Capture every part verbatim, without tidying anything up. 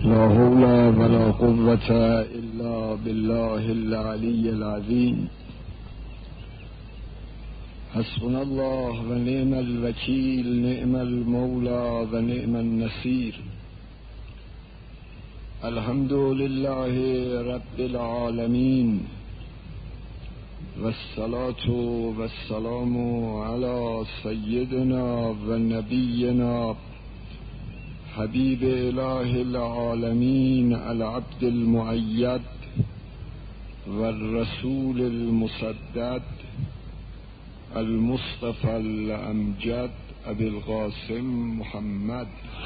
لا حول ولا قوة إلا بالله العلي العظيم. حسبنا الله و نعم الوکیل، نعم المولى و نعم النصير. الحمد لله رب العالمين، والصلاة والسلام على سيدنا و نبينا حبيب إله العالمين العبد المؤيد والرسول المسدد المصطفى الأمجد أبي القاسم محمد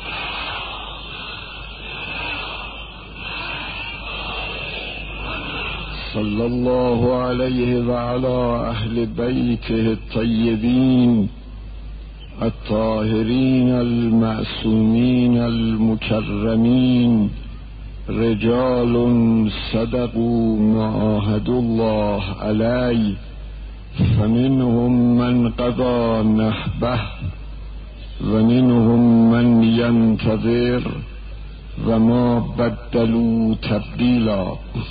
صلى الله عليه وعلى أهل بيته الطيبين الطاهرين المعصومين المكرمين، رجال صدقوا ما عاهدوا الله عليه، فمنهم من قضى نحبه ومنهم من ينتظر وما بدلوا تبدیلا.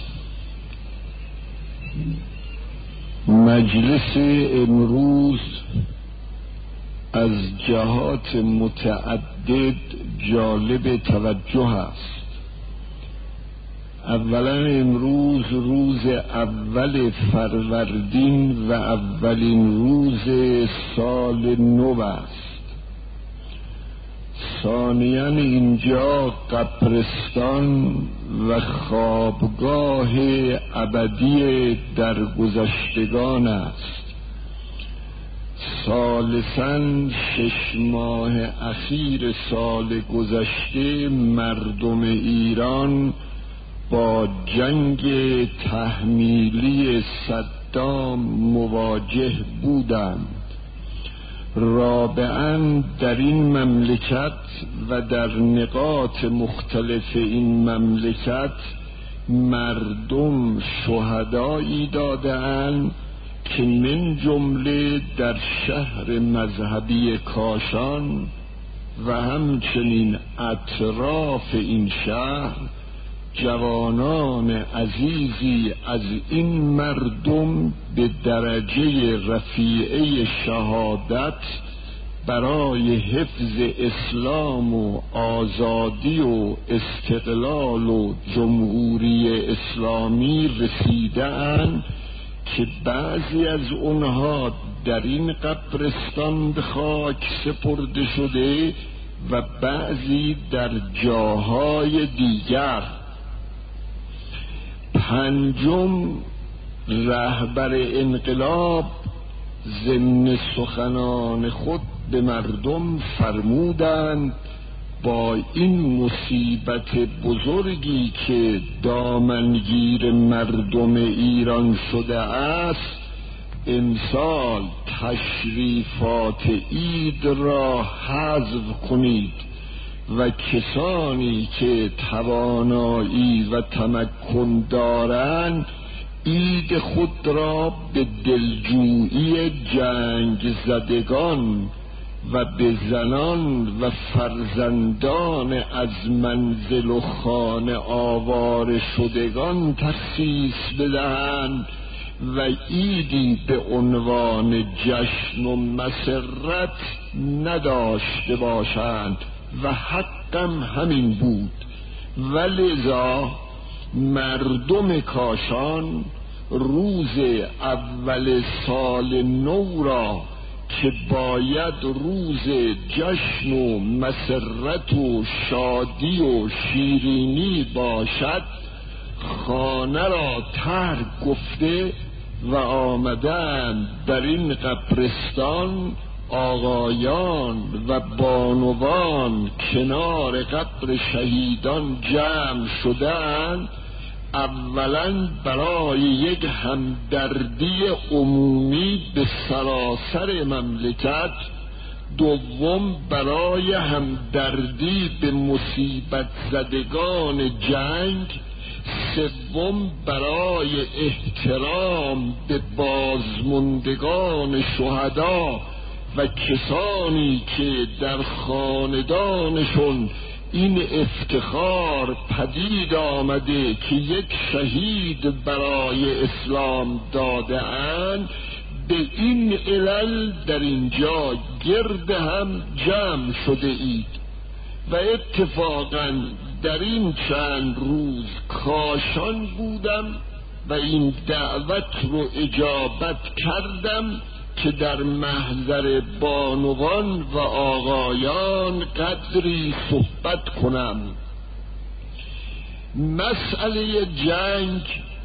مجلس امروز از جهات متعدد جالب توجه است. اولا امروز روز اول فروردین و اولین روز سال نو است. ثانیاً اینجا قبرستان و خوابگاه ابدی درگذشتگان است. ثالثاً شش ماه اخیر سال گذشته مردم ایران با جنگ تحمیلی صدام مواجه بودند. رابعاً در این مملکت و در نقاط مختلف این مملکت مردم شهدایی داده‌اند که من جمله در شهر مذهبی کاشان و همچنین اطراف این شهر جوانان عزیزی از این مردم به درجه رفیعه شهادت برای حفظ اسلام و آزادی و استقلال و جمهوری اسلامی رسیده‌اند که بعضی از اونها در این قبرستان به خاک سپرده شده و بعضی در جاهای دیگر. پنجم، رهبر انقلاب ضمن سخنان خود به مردم فرمودند با این مصیبت بزرگی که دامنگیر مردم ایران شده است، امسال تشریفات عید را حذف کنید و کسانی که توانایی و تمکن دارند عید خود را به دلجویی جنگ زدگان و به زنان و فرزندان از منزل و خانه آواره شدگان تخصیص بدهند و عیدی به عنوان جشن و مسرت نداشته باشند و حقم همین بود. ولذا مردم کاشان روز اول سال نو را که باید روز جشن و مسرت و شادی و شیرینی باشد، خانه را ترک گفته و آمدند در این قبرستان. آقایان و بانوان کنار قبر شهیدان جمع شدند، اولا برای یک همدردی عمومی به سراسر مملکت، دوم برای همدردی به مصیبت زدگان جنگ، سوم برای احترام به بازماندگان شهدا و کسانی که در خاندانشون این افتخار پدید آمده که یک شهید برای اسلام داده اند، به این علل در اینجا گرد هم جمع شده اید و اتفاقا در این چند روز کاشان بودم و این دعوت رو اجابت کردم که در محضر بانوان و آقایان قدری صحبت کنم. مسئله جنگ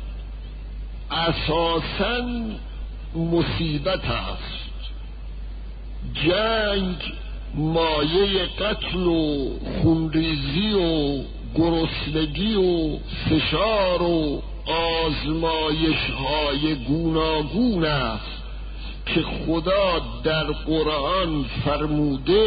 اساساً مصیبت است. جنگ مایه قتل و خونریزی و گرسنگی و فشار و آزمایش های گوناگون است که خدا در قرآن فرموده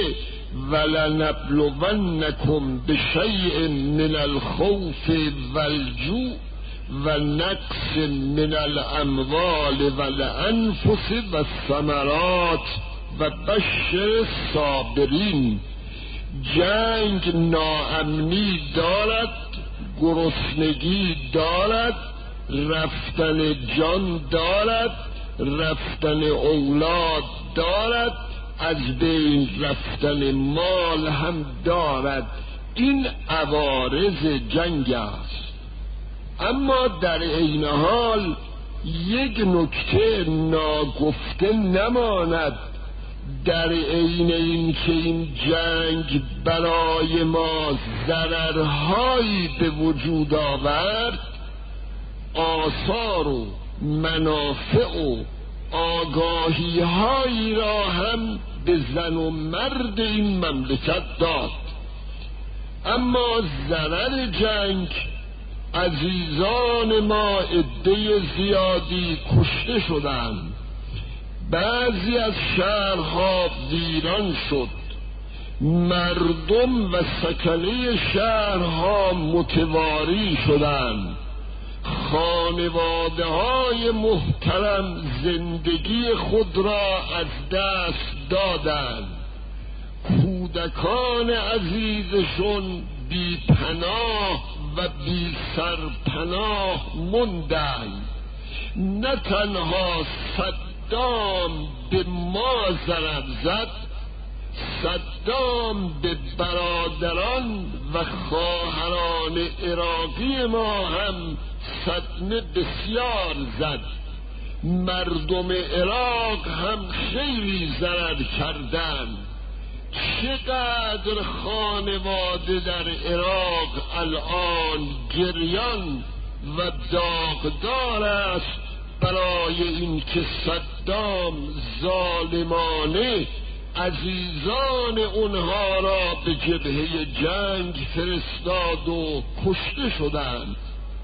ولنبلونکم بشیء من الخوف والجوع و نقص من الاموال والانفس والثمرات و بشر الصابرین. جنگ ناامنی دارد، گرسنگی دارد، رفتن جان دارد، رفتن اولاد دارد، از بین رفتن مال هم دارد. این عوارض جنگ است. اما در عین حال یک نکته ناگفته نماند، در عین این که این جنگ برای ما ضررهایی به وجود آورد، آثار و منافع و آگاهی هایی را هم به زن و مرد این مملکت داد. اما ضرر جنگ عزیزان ما عده زیادی کشته شدند، بعضی از شهرها ویران شد، مردم و سکنه شهرها متواری شدند، خانواده های محترم زندگی خود را از دست دادند، کودکان عزیزشون بی پناه و بی سرپناه ماندند. نه تنها صدام به ما ضرر زد، صدام به برادران و خواهران عراقی ما هم صدمه بسیار زد. مردم عراق هم خیلی ضرر کردند. چقدر خانواده در عراق الان گریان و داغدار است برای اینکه صدام ظالمانه عزیزان اونها را به جبهه جنگ فرستاد و کشته شدند.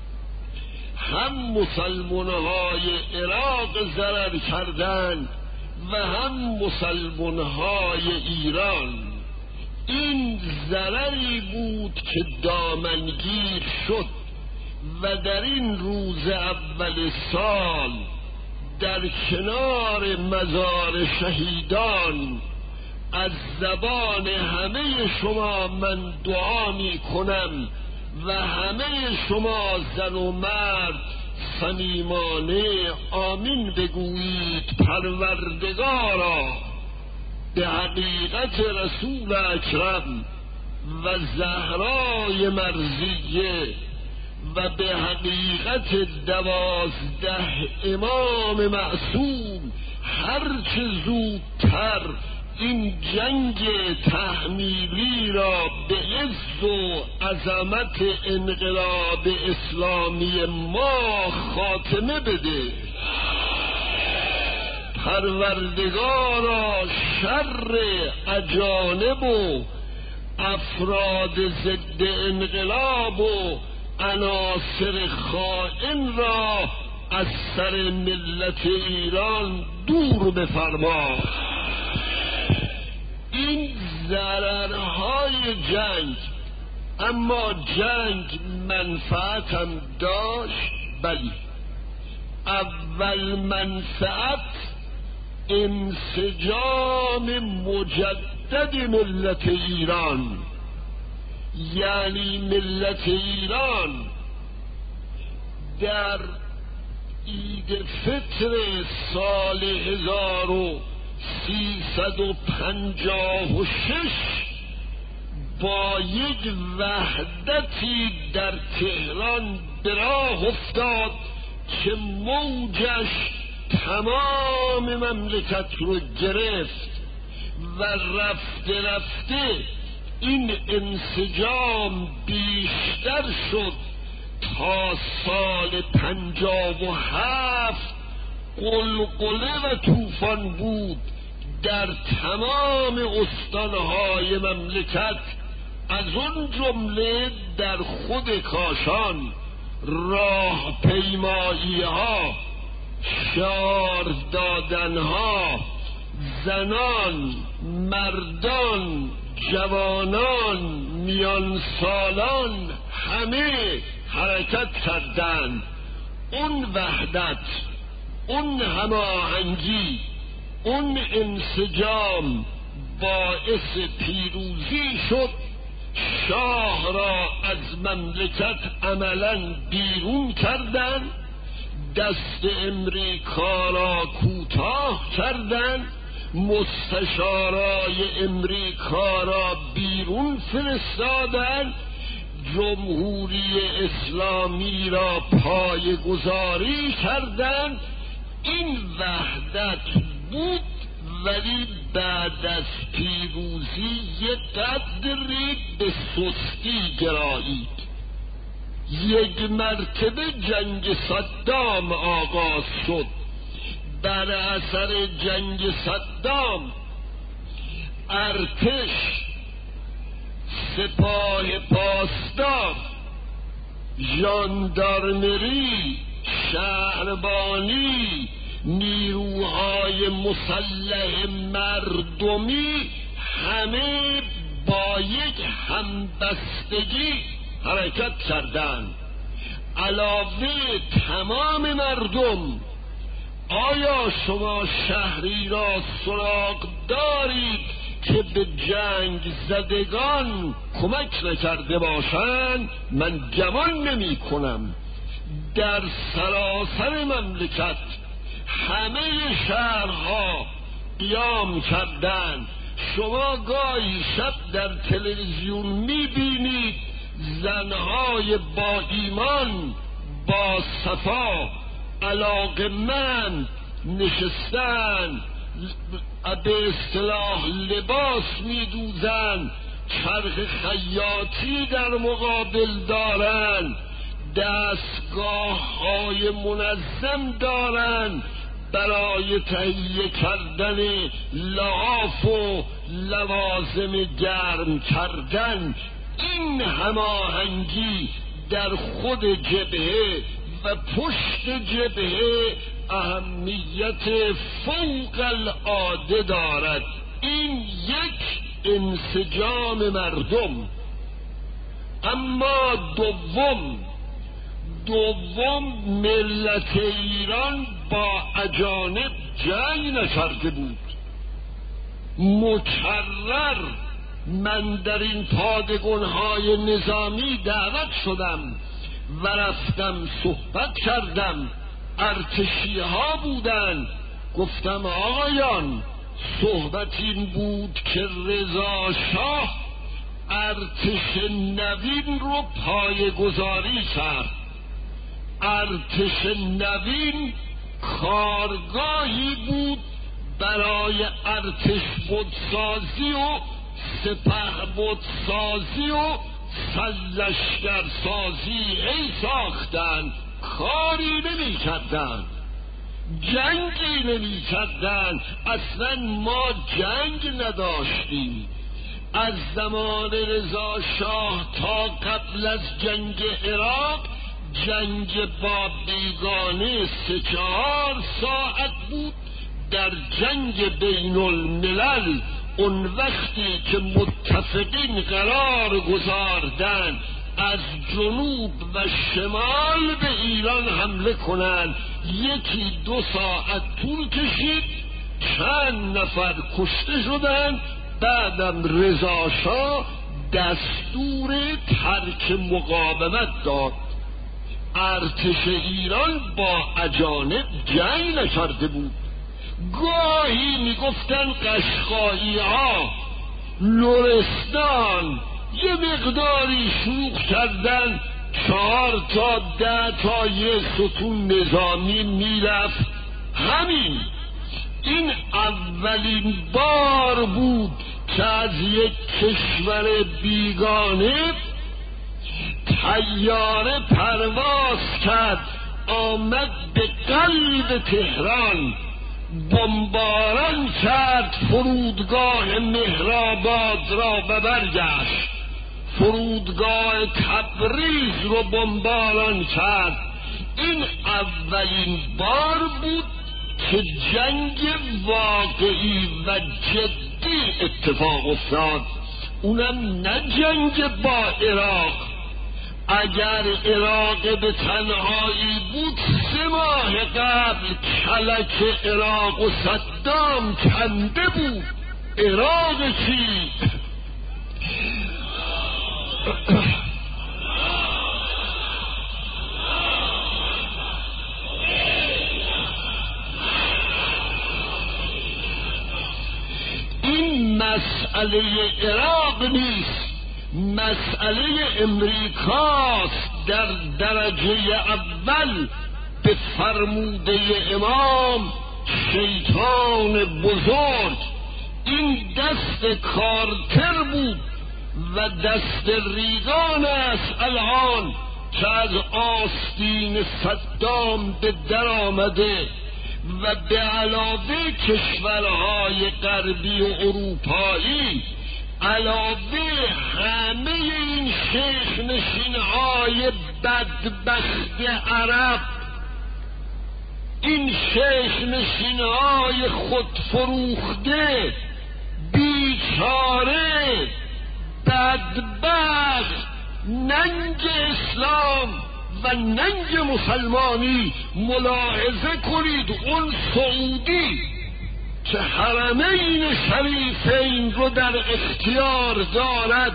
هم مسلمانهای عراق ضرر کردند و هم مسلمانهای ایران. این ضرری بود که دامنگیر شد و در این روز اول سال در کنار مزار شهیدان از زبان همه شما من دعا می کنم و همه شما زن و مرد صمیمانه آمین بگویید. پروردگارا به حقیقت رسول اکرم و زهرای مرضیه و به حقیقت دوازده امام معصوم هرچه زودتر این جنگ تحمیلی را به عز و عظمت انقلاب اسلامی ما خاتمه بده. پروردگارا شر اجانب و افراد ضد انقلاب و عناصر خائن را از سر ملت ایران دور بفرما. این ضررهای جنگ، اما جنگ منفعت هم داشت. بلی، اول منفعت انسجام مجدد ملت ایران، یعنی ملت ایران در عید فطر سال هزار و سیصد و پنجاه و شش با یک وحدتی در تهران به راه افتاد که موجش تمام مملکت رو گرفت و رفته رفته این انسجام بیشتر شد تا سال پنجاه و هفت قلقله و طوفان بود در تمام استانهای مملکت، از اون جمله در خود کاشان راه پیمایی ها، شعار دادن ها، زنان، مردان، جوانان، میان سالان همه حرکت کردند. اون وحدت، اون هماهنگی، اون انسجام باعث پیروزی شد. شاه را از مملکت عملا بیرون کردند، دست امریکا را کوتاه کردند، مستشارای امریکا را بیرون فرستادند، جمهوری اسلامی را پایه‌گذاری کردند. این وحدت بود، ولی بعد از پیروزی یک قدری به سستی گرایید. یک مرتبه جنگ صدام آغاز شد. بر اثر جنگ صدام ارتش، سپاه پاسدار، ژاندارمری، شهربانی، نیروهای مسلح مردمی همه با یک همبستگی حرکت کردند. علاوه تمام مردم، آیا شما شهری را سراغ دارید که به جنگ زدگان کمک نکرده باشند؟ من گمان نمی کنم. در سراسر مملکت همه شهرها قیام کردند. شما گاهی شب در تلویزیون می بینید زنهای با ایمان، با صفا، علاقمند نشستن، به اصطلاح لباس می دوزن، چرخ خیاطی در مقابل دارن، دستگاه های منظم دارن برای تهیه کردن لحاف و لوازم گرم کردن. این هماهنگی در خود جبهه و پشت جبهه اهمیت فوق العاده دارد. این یک انسجام مردم. اما دوم دوم ملت ایران با اجانب جنگ نکرده بود. مکرر من در این پادگان‌های نظامی دعوت شدم و رفتم صحبت کردم. ارتشی ها بودن. گفتم آقایان، صحبت این بود که رضا شاه ارتش نوین رو پایه‌گذاری کرد. ارتش نوین کارگاهی بود برای ارتش بودسازی و سپه بودسازی و سرلشکر سازی ای ساختن. کاری نمی کردن، جنگی نمی کردن. اصلا ما جنگ نداشتیم. از زمان رضا شاه تا قبل از جنگ عراق جنگ با بیگانه سه چهار ساعت بود. در جنگ بین الملل اون وقتی که متفقین قرار گذاردن از جنوب و شمال به ایران حمله کنند، یکی دو ساعت طول کشید، چند نفر کشته شدند. بعدم رضا شاه دستور ترک مقاومت داد. ارتش ایران با اجانب جنگ نکرده بود. گاهی میگفتن قشقایی ها لرستان یه مقداری شوخ کردن، چهار تا ده تا یه ستون نظامی میرفت. همین این اولین بار بود که از یک کشور بیگانه طیاره پرواز کرد آمد به قلب تهران، بمباران کرد فرودگاه مهرآباد را و برگشت. فرودگاه تبریز رو بمباران کرد. این اولین بار بود که جنگ واقعی و جدی اتفاق افتاد، اونم نه جنگ با عراق. اگر عراق به تنهایی بود سه ماه قبل کلک عراق و صدام کنده بود. عراق چی؟ این مسئله عراق نیست، مسئله امریکاست. در درجه اول به فرموده امام شیطان بزرگ این دست کارتر بود و دست ریگان است الان که از آستین صدام به در آمده و به علاوه کشورهای غربی و اروپایی، علاوه همه این شیخ نشینهای بدبخت عرب، این شیخ نشینهای خودفروخته بیچاره بدبخت، ننگ اسلام و ننگ مسلمانی. ملاحظه کنید اون سعودی که حرمین شریفین رو در اختیار دارد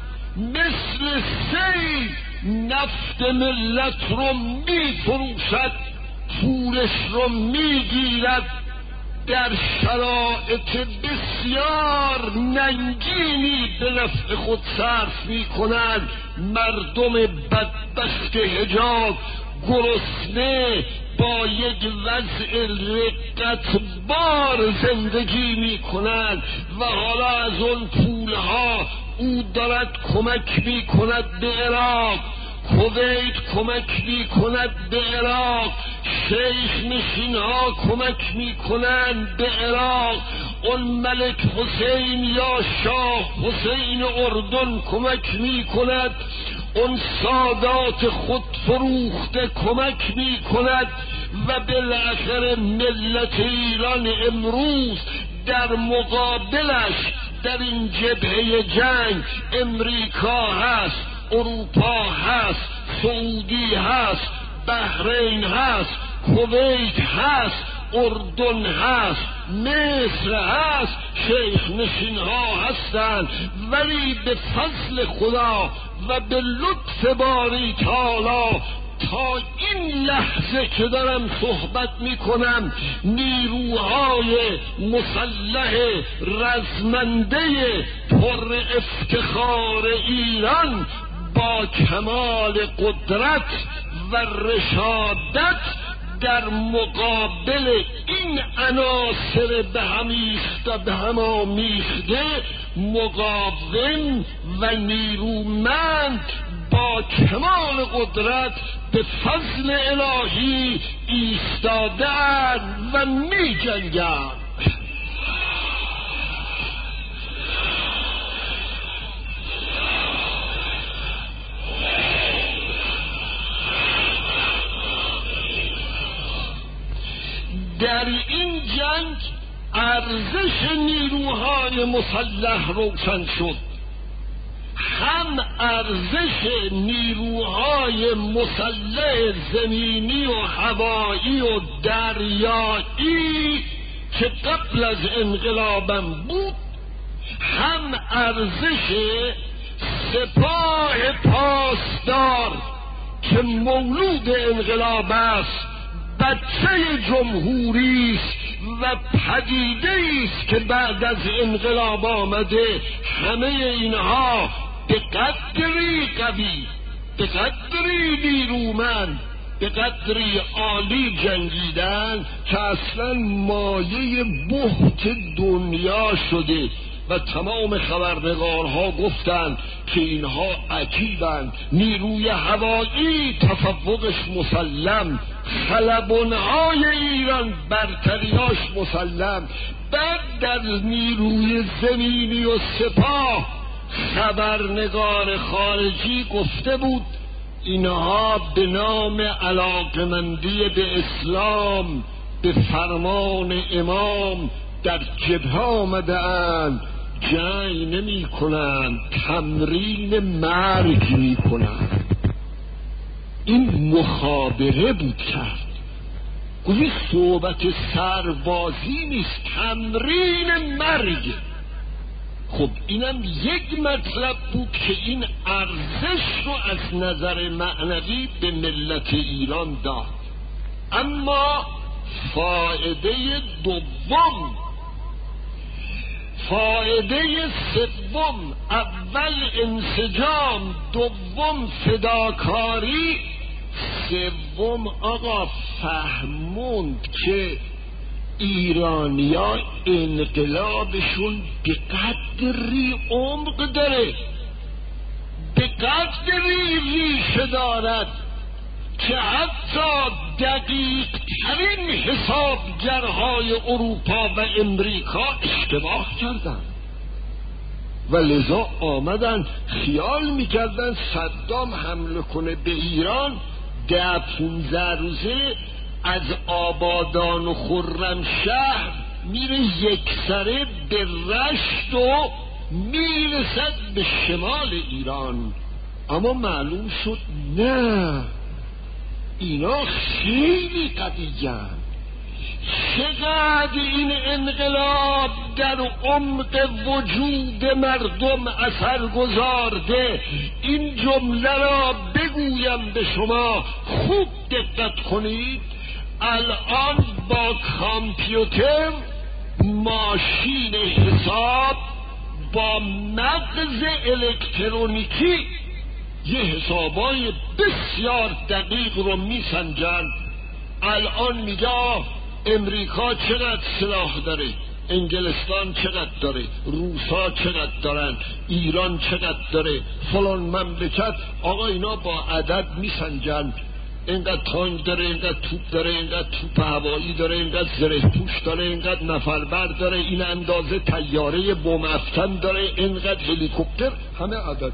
مثل سیل نفت ملت رو می فروشد، پولش رو می گیرد، در شرایط بسیار ننگینی به نفع خود صرف می کنند. مردم بدبخت حجاز گرسنه با یک وضع رقت بار زندگی می کنند و حالا از اون پولها او دارد کمک می کند به عراق، کویت کمک می کند به عراق، شیخ نشین ها کمک می کنند به عراق، اون ملک حسین یا شاه حسین اردن کمک می کند، اون سادات خود فروخته کمک می کند و بالاخره ملت ایران امروز در مقابلش در این جبهه جنگ امریکا هست، اروپا هست، سعودی هست، بحرین هست، کویت هست، اردن هست، مصر هست، شیخ نشین ها هستند. ولی به فضل خدا و به لطف باری تعالی تا این لحظه که دارم صحبت می کنم نیروهای مسلح رزمنده پر افتخار ایران با کمال قدرت و رشادت در مقابل این عناصر به هم ایخته به هم آمیخته مقاوم و نیرومند با کمال قدرت به فضل الهی ایستادند و می جنگند. در این جنگ ارزش نیروهای مسلح روشن شد، هم ارزش نیروهای مسلح زمینی و هوایی و دریایی که قبل از انقلابم بود، هم ارزش سپاه پاسدار که مولود انقلاب است، بچه جمهوری است و پدیده است که بعد از انقلاب آمده، همه اینها به قدری قوی، به قدری نیرومند، به قدری عالی جنگیدن که اصلا مایه بهت دنیا شده و تمام خبرنگارها گفتند که اینها عجیبند. نیروی هوایی تفوقش مسلم، خلبانهای ایران برتریاش مسلم، بعد در نیروی زمینی و سپاه خبرنگار خارجی گفته بود اینها به نام علاقمندی به اسلام به فرمان امام در جبهه آمده اند، جنگ نمی کنند، تمرین مرگ می کنند. این مخابره بود کرد، گویی صحبت سربازی نیست، تمرین مرگ. خب اینم یک مطلب بود که این ارزش رو از نظر معنوی به ملت ایران داد. اما فایده دوم، فایده سوم، اول انسجام، دوم فداکاری، سوم آقا فهموند که ایرانیا انقلابشون به قدری عمق داره، به قدری ریشه دارد که حتی دقیق ترین حسابگرهای اروپا و امریکا اشتباه کردن و لذا آمدن خیال میکردن صدام حمله کنه به ایران، ده پونزه روزه از آبادان و خرمشهر میره یکسره به رشت و میرسد به شمال ایران. اما معلوم شد نه، اینا خیلی قوی‌اند. چقدر این انقلاب در عمق وجود مردم اثر گذارده، این جمله را بگویم به شما، خوب دقت کنید. الان با کامپیوتر، ماشین حساب، با مغز الکترونیکی یه حسابای بسیار دقیق رو میسنجن. الان میگه امریکا چقدر سلاح داره، انگلستان چقدر داره، روسا چقدر دارن، ایران چقدر داره، فلان مملکت. آقا اینا با عدد میسنجن، اینقدر تانک داره، اینقدر توپ داره، اینقدر توپ هوایی داره، اینقدر زره پوش داره، اینقدر نفربر داره، این اندازه طیاره بم افکن داره، اینقدر هلیکوپتر، همه عدد.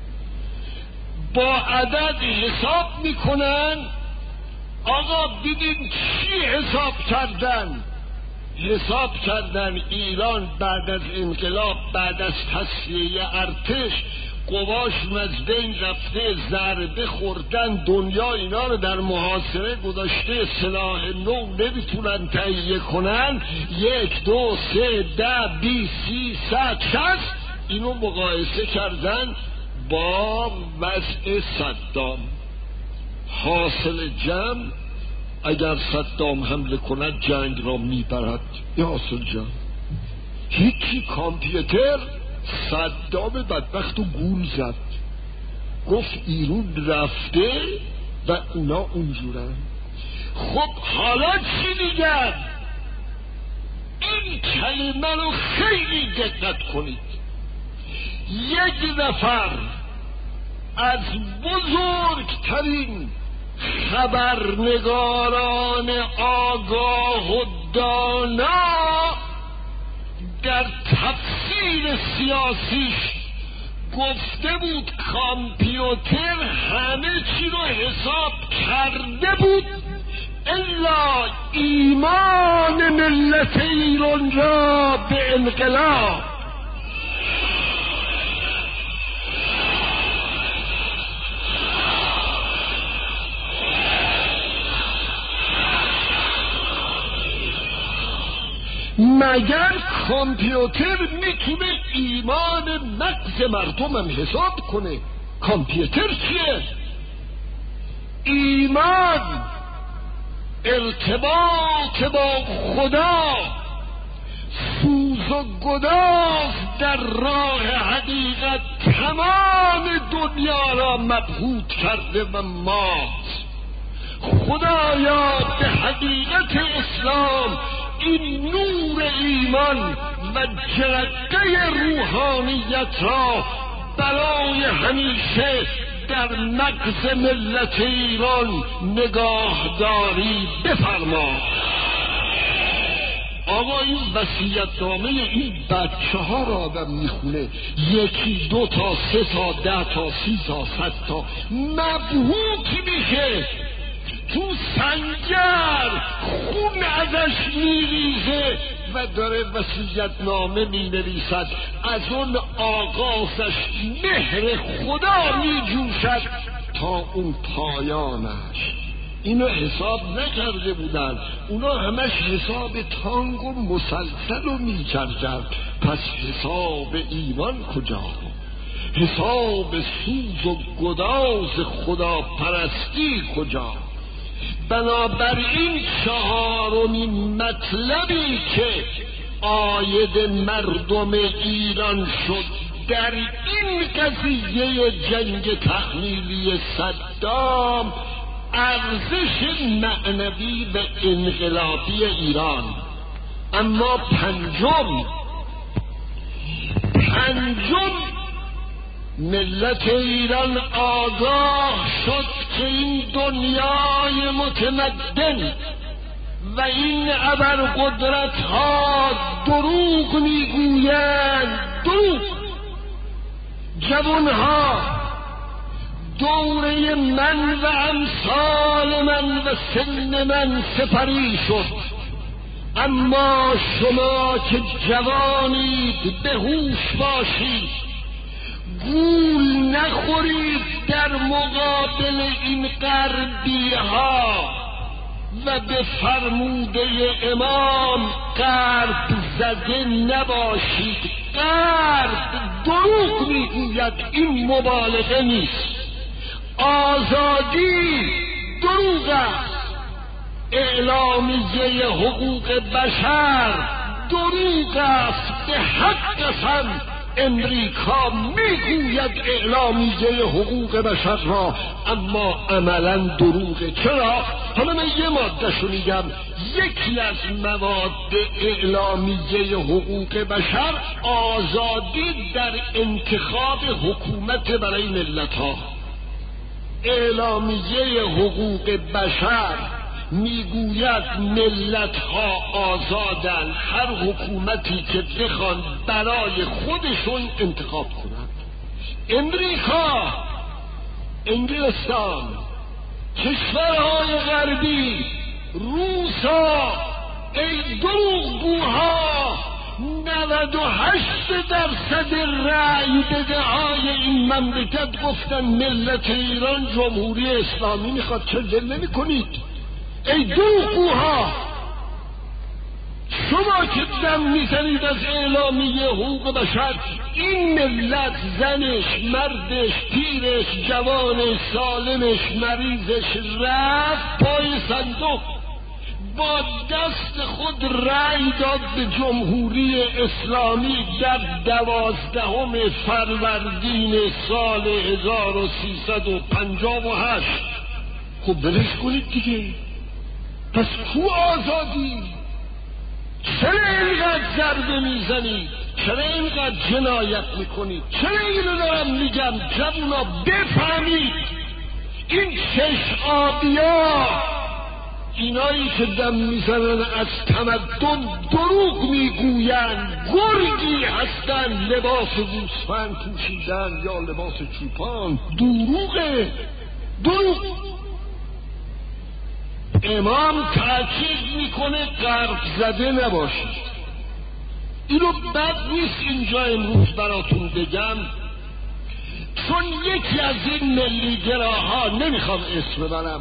با عدد حساب میکنن. آقا دیدین چی حساب کردن؟ حساب کردن ایران بعد از انقلاب، بعد از تصفیه ارتش، قواش از بین رفته، ضربه خوردن، دنیا اینا رو در محاصره گذاشته، سلاح نو نمیتونن تهیه کنن. یک دو سه ده بیست سی صد شصت اینو مقایسه کردن با وضع صدام. حاصل جمع اگر صدام حمله کند جنگ را میبرد. یا حاصل جمع هیچی. کامپیوتر صدام بدبخت و گول زد، گفت ایران رفته و اونا اونجورن. خب حالا چی میگن؟ این کلمه رو خیلی دقت کنید. یک نفر از بزرگترین خبرنگاران آگاه و دانا در تفسیر سیاسیش گفته بود کامپیوتر همه چی رو حساب کرده بود الا ایمان ملت ایران را به انقلاب. مگر کامپیوتر میتونه ایمان مغز مردمم حساب کنه. کامپیوتر چیه؟ ایمان ارتباط با خدا، سوز و گداز در راه حقیقت تمام دنیا را مبهوت کرده و ماست. خدایا به حقیقت اسلام این نور ایمان و جرقه روحانیت را برای همیشه در مغز ملت ایران نگاهداری بفرما. آقا این وصیت‌نامه این بچه ها را آدم میخونه، یکی دو تا سه تا ده تا سی تا صد تا مبهوت میشه، تو سنگر خون ازش میریزه و داره وصیت‌نامه مینویسد. از اون آغازش مهر خدا میجوشد تا اون پایانش. اینو حساب نکرده بودن، اونا همش حساب تانگ و مسلسل رو میکردن. پس حساب ایمان کجا؟ حساب سوز و گداز خدا پرستی کجا؟ بنابراین چهارمین مطلبی که عاید مردم ایران شد در این قضیه جنگ تحمیلی صدام، ارزش معنوی و انقلابی ایران. اما پنجم پنجم ملت ایران آگاه شد که این دنیای متمدن و این ابرقدرت ها دروغ میگویند. دروغ. جوانها دوره من و امثال من و سن من سپری شد، اما شما که جوانید به هوش باشید، گول نخورید در مقابل این غربی ها و به فرموده امام غرب زده نباشید. غرب دروغ میگوید، این مبالغه نیست. آزادی دروغ است، اعلامیه حقوق بشر دروغ است. به حق قسم امریکا میگوید اعلامیه حقوق بشر را، اما عملا دروغه. چرا؟ حالا من یه ماده شو میگم. یکی از مواد اعلامیه حقوق بشر آزادی در انتخاب حکومت برای ملت ها. اعلامیه حقوق بشر میگوید ملت ها آزادن هر حکومتی که بخوان برای خودشون انتخاب کنند. امریکا، انگلستان، کشورهای غربی، روسا، ای دروغگوها، نود و هشت درصد رأی بده های این مملکت گفتن ملت ایران جمهوری اسلامی میخواد. چه دل نمی کنید؟ ای دروغگوها، شما که دم میزنید از اعلامیه حقوق بشر، این ملت زنش، مردش، پیرش، جوانش، سالمش، مریضش رفت پای صندوق، با دست خود رأی داد به جمهوری اسلامی در دوازدهم فروردین سال هزار و سیصد و پنجاه و هشت. خب بلش کنید دیگه. پس کو آزادی؟ چرا اینقدر ضربه میزنید؟ چرا اینقدر جنایت میکنید؟ چرا اینو دارم میگم جوونا بفهمید؟ این چشم آبیا، اینایی که دم میزنن از تمدن دروغ میگویند، گرگی هستن لباس گوسفند پوشیدن یا لباس چوپان. دروغه، دروغ. امام تاکید میکنه غرب زده نباشید. اینو بد نیست اینجا امروز براتون بگم، چون یکی از این ملیگراها، نمیخوام اسم ببرم،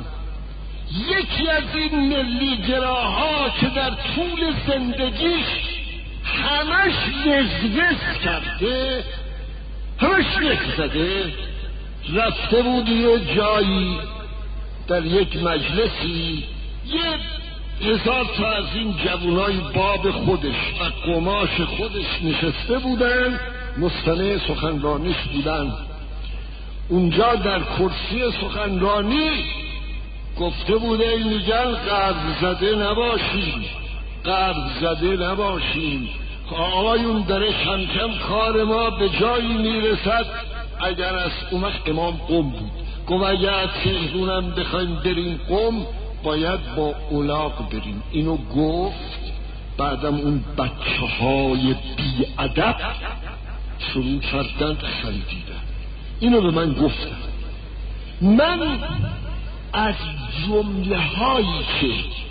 یکی از این ملیگراها که در طول زندگیش همش وزوز کرده، همش نک زده. رفته بود یه جایی در یک مجلسی، یه هزار تا از این جوانای باب خودش و قماش خودش نشسته بودن، مستمع سخنرانیش بودن. اونجا در کرسی سخنرانی گفته بوده میگن قرض زده نباشین، قرض زده نباشین. آقایون داره کم کم کار ما به جایی میرسد. اگر از اون وقت امام قم بود، گفت اگر تهرونم بخوایم بریم قم باید با الاغ بریم. اینو گفت، بعدم اون بچه های بی ادب شروع کردن خندیدن. اینو به من گفتن. من از جمله هایی که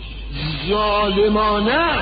ظالمانه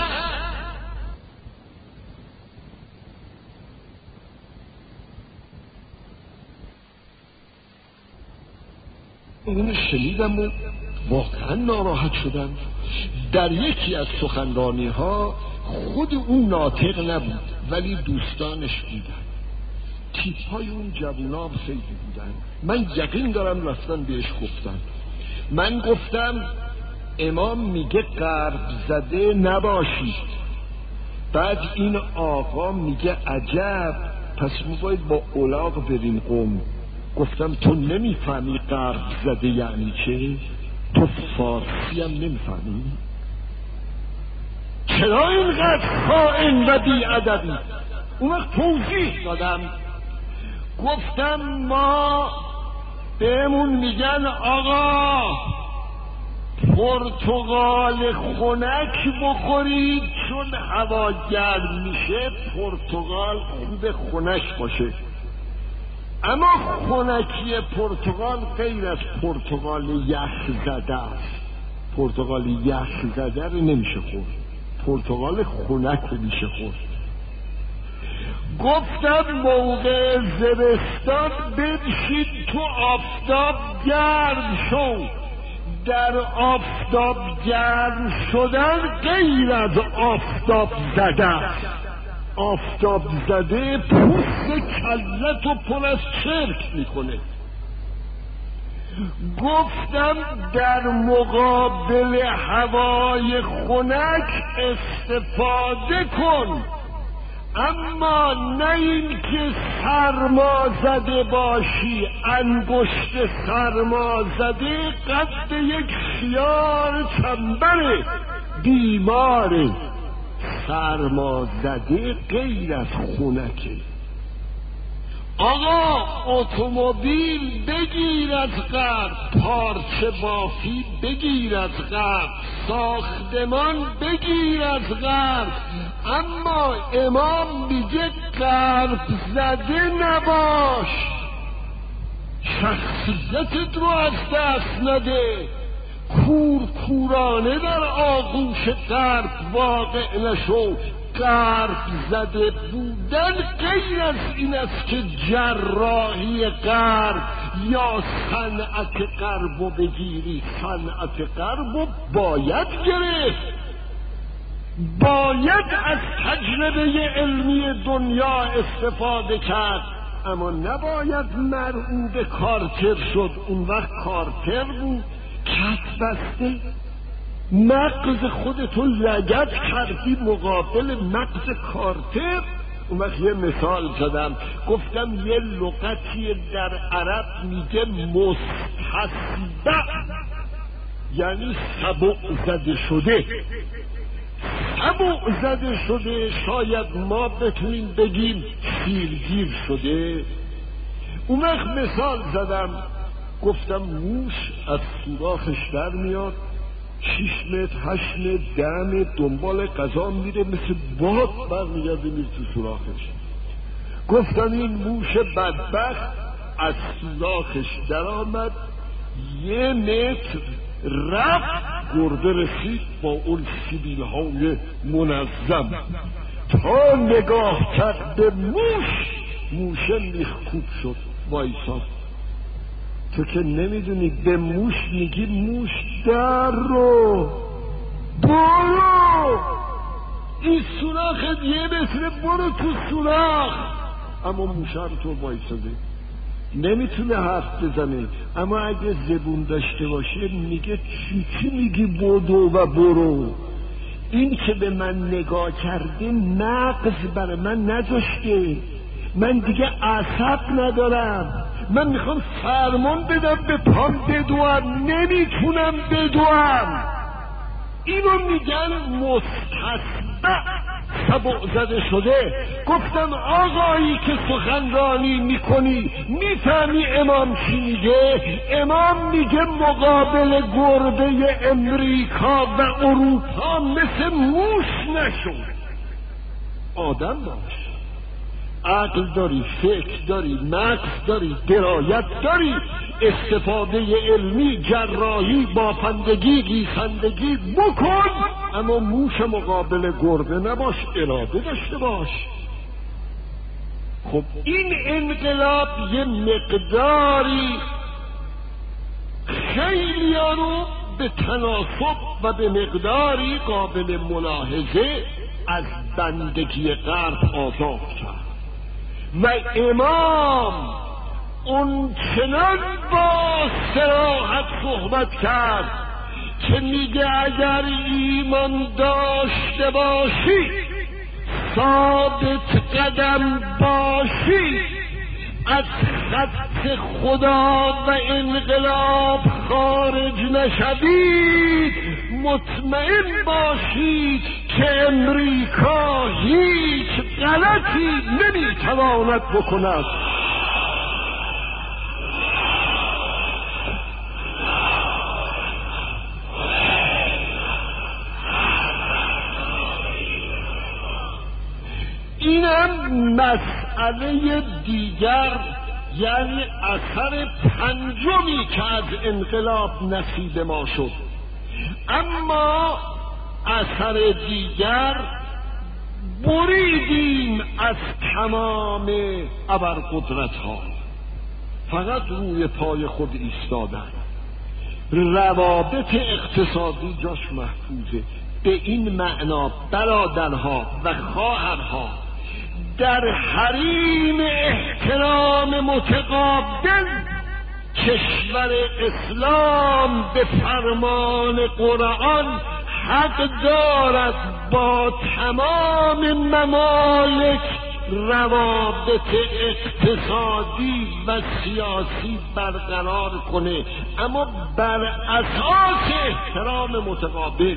اینو شنیدم و واقعا ناراحت شدم. در یکی از سخنرانی ها خود اون ناطق نبود ولی دوستانش بودن. تیپ های اون جوونا خیلی بودن. من یقین دارم رفتن بهش گفتن. من گفتم امام میگه غرب زده نباشید. بعد این آقا میگه عجب، پس ما باید با الاغ بریم قم. گفتم تو نمیفهمی غرب زده یعنی چه؟ تو فارسی هم نمیفهمی؟ چرا اینقدر خائن و بی‌ادبی؟ اون وقت توضیح دادم، گفتم ما بهمون میگن آقا پرتقال خنک بخورید چون هوا گرم میشه پرتقال خوب خنک باشه. اما خنکی پرتقال غیر از پرتقال یخ زده است. پرتقال یخ زده رو نمیشه خورد، پرتقال خنک رو میشه خورد. گفتم موقع زمستان بنشین تو آفتاب گرم شو. در آفتاب گرم شدن غیر از آفتاب زده است. آفتاب زده پوست کلت و پر از چرک میکنه. گفتم در مقابل هوای خنک استفاده کن، اما نه این که سرما زده باشی. انگشت سرما زده قد یک خیار چنبره، بیماره. سرما زده غیر از خونکه. آقا اتومبیل بگیر از غرب، پارچه بافی بگیر از غرب، ساختمان بگیر از غرب، اما امام میگه غرب زده نباش. شخصیتت رو از دست نده. کور کورانه در آغوش غرب واقع نشو. غرب زده بودن غیر از این است که جراحی غرب یا صنعت غرب رو بگیری. صنعت غرب رو باید گرفت، باید از تجربه علمی دنیا استفاده کرد، اما نباید مرعوب کارتر شد. اون وقت کارتر بود کت بسته. مغز خودتو لگد کردی مقابل مغز کارتر. اون وقت یه مثال زدم، گفتم یه لغتی در عرب میگه مستصبع، یعنی سبع زده شده. سبع زده شده شاید ما بتونیم بگیم سیرگیر شده. اون وقت مثال زدم، گفتم موش از سوراخش در میاد، شیش متر هشت متر ده متر دنبال غذا میره، مثل باد برمیگرده میره تو سوراخش. گفتم این موش بدبخت از سوراخش در آمد، یه متر رفت، گرده رسید با اون سیبیل های منظم، تا نگاه کرد به موش، موشه میخکوب شد وایساد. تو که نمیدونی به موش میگی موش در رو برو. این سوراخ یه متر، برو تو سوراخ. اما موشه هم تو وایساده، نمیتونه حرف بزنه، اما اگه زبون داشته باشه میگه چی چی میگی بدو و برو. این که به من نگاه کرده نقص برای من نذاشته، من دیگه عصب ندارم، من میخوام فرمان بدم به پام بدوم، نمیتونم بدوم. اینو میگن مستصبع، سبع زده شده. گفتم آقایی که سخنرانی میکنی میفهمی امام چی میگه؟ امام میگه مقابل گربه امریکا و اروپا مثل موش نشو، آدم باش، عقل داری، فکر داری، مغز داری، درایت داری، استفاده علمی، جراحی، بافندگی، ریسندگی بکن، اما موش مقابل گربه نباش، اراده داشته باش. خب این انقلاب یه مقداری خیلی ها رو به تناسب و به مقداری قابل ملاحظه از بندگی غرب آزاد کرد و امام اون چنان با صراحت صحبت کرد که میگه اگر ایمان داشته باشی، ثابت قدم باشی، از خط خدا و انقلاب خارج نشوید، مطمئن باشید که امریکا هیچ غلطی نمیتواند بکند. اینم مسئله دیگر، یعنی اثر پنجمی که از انقلاب نصیب ما شد. اما اثر دیگر بریدیم از تمام ابرقدرت ها، فقط روی پای خود ایستادن. روابط اقتصادی جاش محفوظه. به این معنا برادرها و خواهرها در حریم احترام متقابل کشور اسلام به فرمان قرآن حق دارد با تمام ممالک روابط اقتصادی و سیاسی برقرار کنه، اما بر اساس احترام متقابل.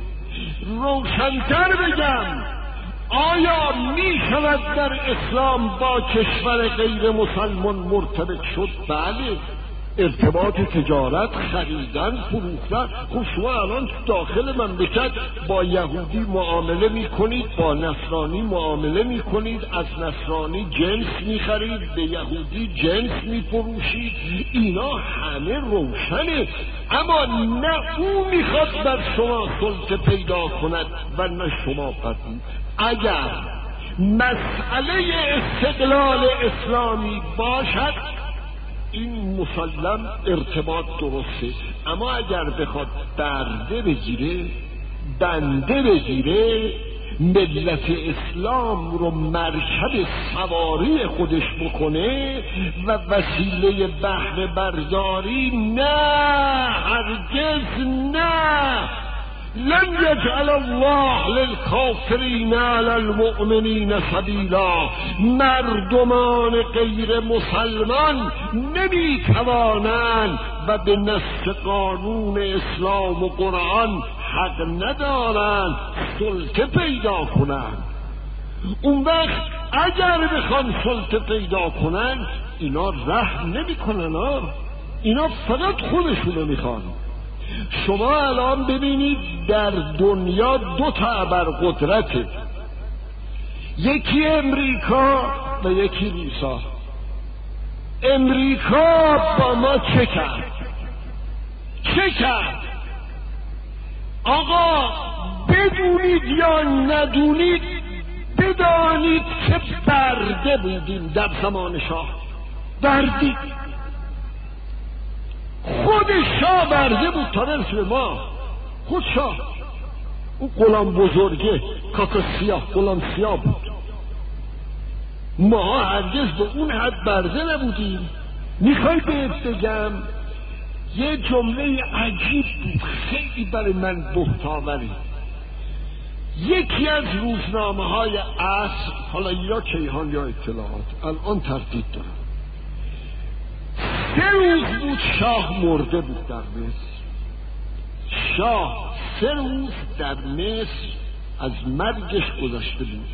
روشن‌تر بگم، آیا می شود در اسلام با کشور غیر مسلمان مرتبط شد؟ بله، ارتباط تجارت، خریدن، فروختن. خب شما الان داخل مملکت با یهودی معامله می کنید، با نصرانی معامله می کنید، از نصرانی جنس می خرید، به یهودی جنس می فروشید، اینا همه روشنه. اما نه او می خواد بر شما سلطه پیدا کند و نه شما بر او. اگر مسئله استقلال اسلامی باشد این مسلم ارتباط درسته، اما اگر بخواد برده بگیره، بنده بگیره، ملت اسلام رو مرکب سواری خودش بکنه و وسیله بهره برداری، نه، هرگز نه. لن یجعل الله للکافرین علی المؤمنین سبیلا. مردمان غیر مسلمان نمیتوانند و به نص قانون اسلام و قرآن حق ندارند سلطه پیدا کنند. اون وقت اگر بخوان سلطه پیدا کنند اینا رحم نمی کنن، اینا فقط خودشونو میخوان. شما الان ببینید در دنیا دو تا ابرقدرته، یکی امریکا و یکی روسا. امریکا با ما چه کرد؟ چه کرد؟ آقا بدونید یا ندونید، بدانید که برده بودیم در زمان شاه. بردی خود شاه برده بود تا برسه ما. خود شاه اون غلام بزرگه کاکا سیاه غلام سیاه بود. ما هرگز به اون حد برده نبودیم. میخوای بهت بگم یه جمله عجیب بود، خیلی برای من بهت‌آوری. یکی از روزنامه های عصر، حالا یا کیهان یا اطلاعات، الان تردید دارم، سه روز بود شاه مرده بود در مصر. شاه سه روز در مصر از مرگش گذشته بود.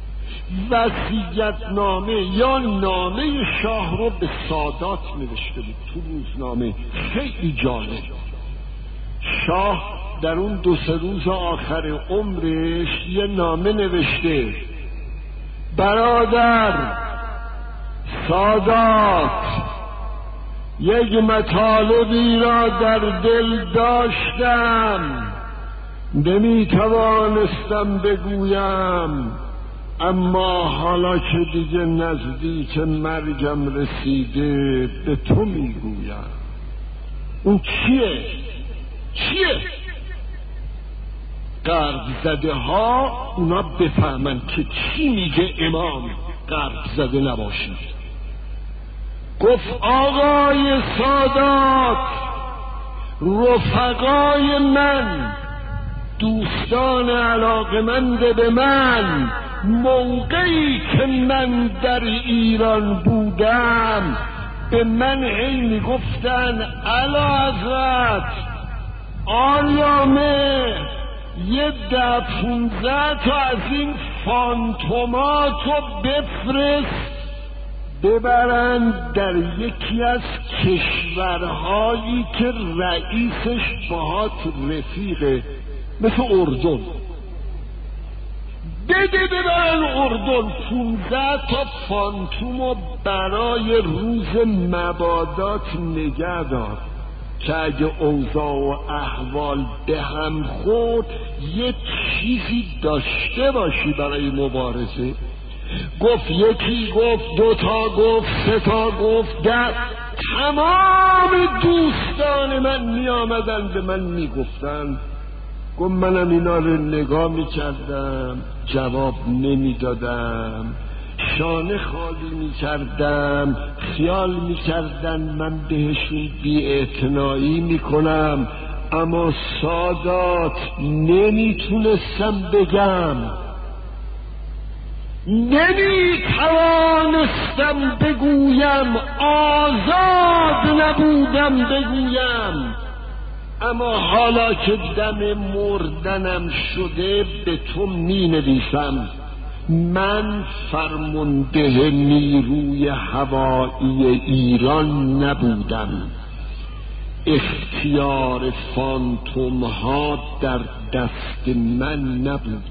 وصیت نامه یا نامه شاه رو به سادات نوشته بود تو روزنامه. خیلی جالب. شاه در اون دو سه روز آخر عمرش یه نامه نوشته: برادر سادات، یک مطالبی را در دل داشتم، نمی توانستم بگویم، اما حالا که دیگه نزدیک مرگم رسیده به تو میگویم. اون چیه؟ چیه؟ غرب زده ها اونا بفهمن که چی میگه امام غرب زده نباشید. گفت آقای سادات، رفقای من، دوستان علاقمند به من، موقعی که من در ایران بودم به من هی میگفتن اعلی حضرت آریامه یه ده پونزده تا از این فانتوماتو بفرست ببرند در یکی از کشورهایی که رئیسش باهات رفیقه، مثل اردن، بده ببرن اردن. پونزده تا فانتومو برای روز مبادات نگه دار که اگه اوضاع و احوال به هم خورد یه چیزی داشته باشی برای مبارزه. گفت یکی، گفت دوتا، گفت سه تا، گفت ده. تمام دوستان من می آمدن به من می گفتن. گفت منم اینا رو نگاه می کردم، جواب نمی دادم، شانه خالی می کردم، خیال می کردن من بهشون بی اعتنایی می کنم، اما سادات نمی تونستم بگم، نمی توانستم بگویم، آزاد نبودم بگویم. اما حالا که دم مردنم شده به تو می نویسم، من فرمانده نیروی هوایی ایران نبودم، اختیار فانتوم ها در دست من نبود،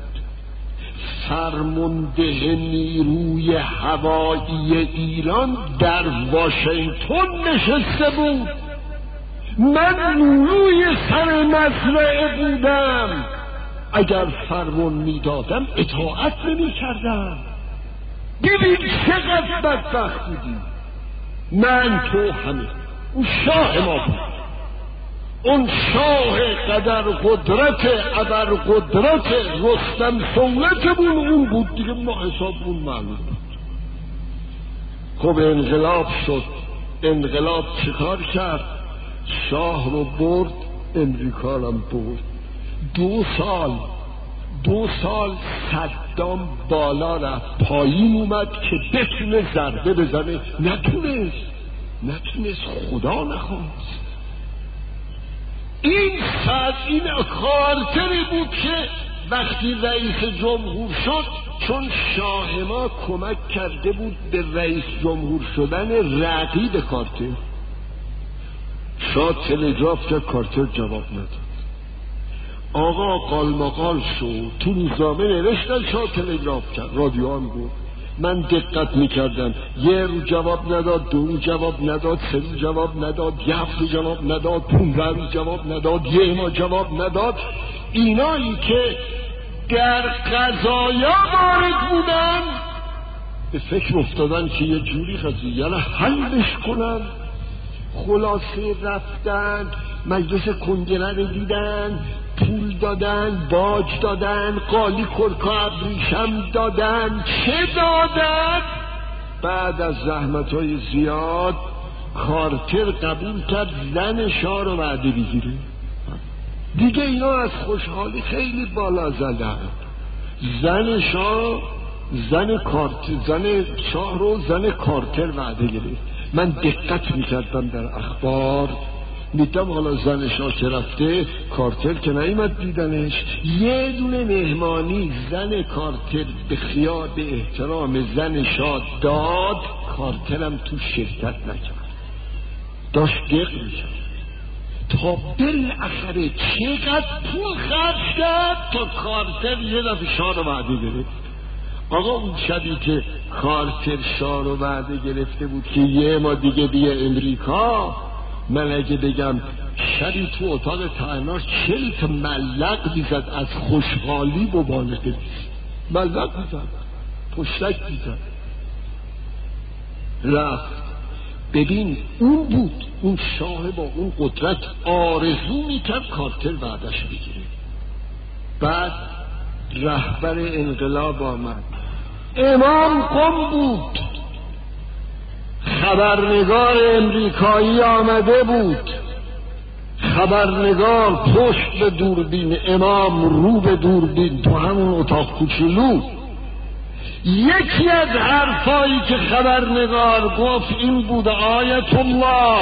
فرمانده نیروی هوایی ایران در واشنگتن نشسته بود، من لولوی سر مزرعه بودم، اگر فرمان میدادم اطاعت نمی کردم. ببین چقدر بدبخت بودیم. من تو همه اون شاه ما بود، اون شاه قدر قدرت ابر قدرت رستم سولتمون اون بود دیگه، ما حسابمون معلوم بود. خب انقلاب شد. انقلاب چیکار کرد؟ شاه رو برد، امریکا رو برد. دو سال دو سال صدام بالا رفت، پایین اومد که بتونه ضربه بزنه، نتونست نتونست خدا نخواست. این صد این خاطری بود که وقتی رئیس جمهور شد، چون شاه ما کمک کرده بود به رئیس جمهور شدن رقیب کارتر، شاه تلگراف که کارتر جواب نداد. آقا قالمقال شد، تو روزنامه نوشتن شاه تلگراف کرد، رادیو هم بود. من دقت میکردم، یه رو جواب نداد، دو رو جواب نداد، سه رو جواب نداد، یه هفته جواب نداد، پونزده روز جواب نداد، یه ماه جواب نداد. اینایی که در قضایا وارد بودن به فکر افتادن که یه جوری قضیه رو حلش کنن. خلاصه رفتن مجلس کنگره رو دیدن، پول دادن، باج دادن، قالی کرکا ابریشم دادن، چه دادن؟ بعد از زحمت‌های زیاد کارتر قبول کرد زن شاه رو وعده بگیره. دیگه اینا از خوشحالی خیلی بالا زدن. زن شاه زن کارتر زن شاه رو زن کارتر وعده گرفت. من دقت میکردم در اخبار، میدم حالا زن شاه که رفته، کارتر که نیامد دیدنش. یه دونه مهمانی زن کارتر به خیال به احترام زن شاه داد، کارترم تو شرکت نکرد، داشت دق میکرد تا بالاخره چقدر پول خرج کرد تا کارتر یه دفعه شاه رو وعده گرفت. آقا اون شبی که کارتر شاه رو وعده گرفته بود که یه ما دیگه بیا امریکا، من اگه بگم شبی تو اتاق تعناش چل تا ملق بیزد از خوشحالی مبالغه نیست. ملق بیزد، پشتک بیزد، رفت. ببین اون بود، اون شاه با اون قدرت آرزو میکرد کارتر وعدش بگیره. بعد رهبر انقلاب آمد، امام قم بود، خبرنگار امریکایی آمده بود، خبرنگار پشت به دوربین، امام رو به دوربین تو همون اتاق کوچولو. یکی از حرفایی که خبرنگار گفت این بود: آیت الله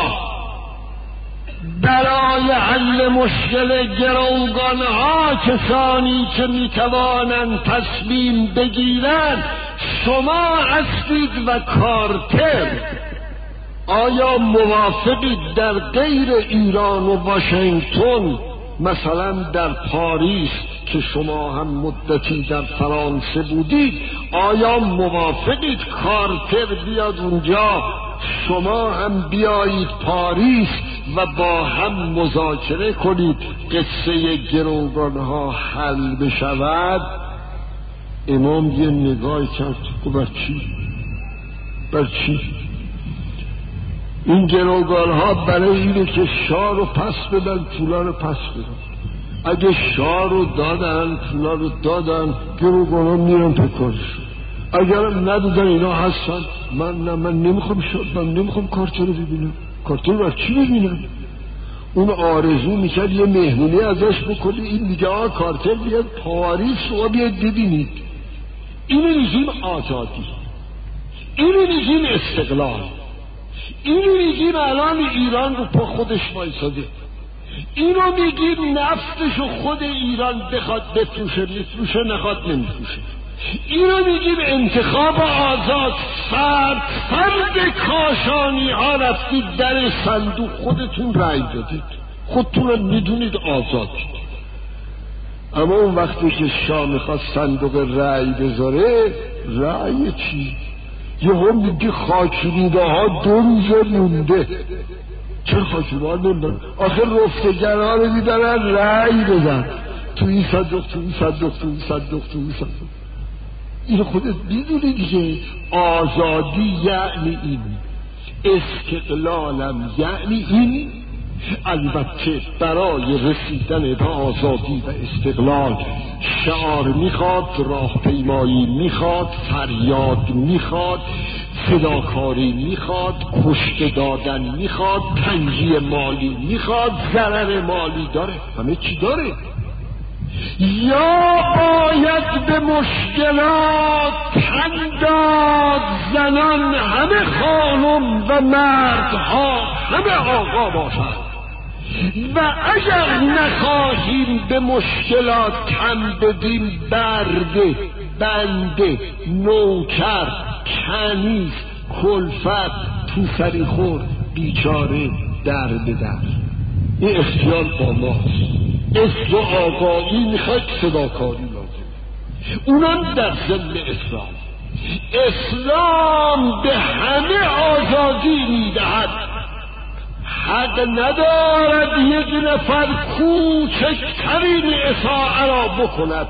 برای حل مشکل گروگانها کسانی که میتوانند تصمیم بگیرند شما هستید و کارتر. آیا موافقید در غیر ایران و واشنگتن، مثلا در پاریس که شما هم مدتی در فرانسه بودید، آیا موافقید کارتر بیاد اونجا، شما هم بیایید پاریس و با هم مذاکره کنید قصه گروگانها حل بشود؟ امام یه نگاه کرد، گفت بر چی؟ بر چی؟ این گروگانها برای اینه که شاه رو پس بدن، پولا رو پس بدن. اگه شاه رو دادن، پولا رو دادن، گروگانها میرن تو کارشون. اگرم ندادن اینا هستن، من نه من نمیخوام شد من نمیخوام کارتر رو ببینم. کارتر رو چی ببینم؟ اون آرزو میکرد یه مهمونی ازش بکنه، این میگه آه کارتر بیاد پاریس رو بیاد ببینید. اینو میگیم آزادی، اینو میگیم استقلال، اینو میگیم الان ایران رو پا خودش وایساده، اینو میگیم نفتشو خود ایران بخواد بفروشه میفروشه، نخواد نمیفروشه. اینو میگیم انتخاب آزاد، فرد فرد کاشانی ها رفتید در صندوق خودتون رأی دادید، خودتون رو میدونید آزادید. اما اون وقتی که شاه میخواد صندوق رأی بذاره، رأی چی؟ یه هم میگه خاکریده ها دو روزه مونده. چرا خاکریده ها نمیدن؟ آخر رفتگرها رو میدارن رأی بدن، تو این صندوق تو این صندوق تو این صندوق تو این صندوق. این خودت میدونی دیگه. آزادی یعنی این، استقلالم یعنی این. البته برای رسیدن به آزادی و استقلال شعار میخواد، راهپیمایی میخواد، فریاد میخواد، فداکاری میخواد، کشته دادن میخواد، تنگی مالی میخواد، ضرر مالی داره، همه چی داره. یا باید به مشکلات تن داد، زنان همه خانم و مردها همه آقا باشند، و اگر نخواهیم به مشکلات تن بدیم، برده، بنده، نوکر، کنیز، کلفت، توسری خورد، بیچاره، در به در. این اختیار با ماست. اسم و آقایی میخواد، صداکاری لازم، اونم در ضمن اسلام. اسلام به همه آزادی میدهد. حق ندارد یک نفر کوچکترین اطاعه را بکند.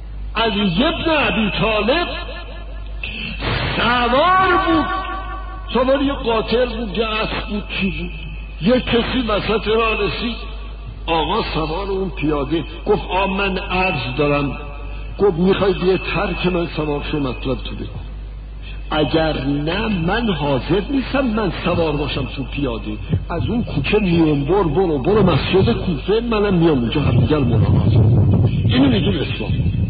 علی ابن ابی طالب سوار بود سوار یه قاطر بود، یه اسب بود، چی بود، یه کسی وسط راه رسید، آقا سوار اون پیاده گفت آ من عرض دارم. گفت میخوای یه ترک من سوار شو مطلب تو بگو. اگر نه من حاضر نیستم من سوار باشم تو پیاده. از اون کوچه میون بر برو برو مسجد کوفه، منم میام اونجا همدیگر ملاقات. اینو میگیم اسلام.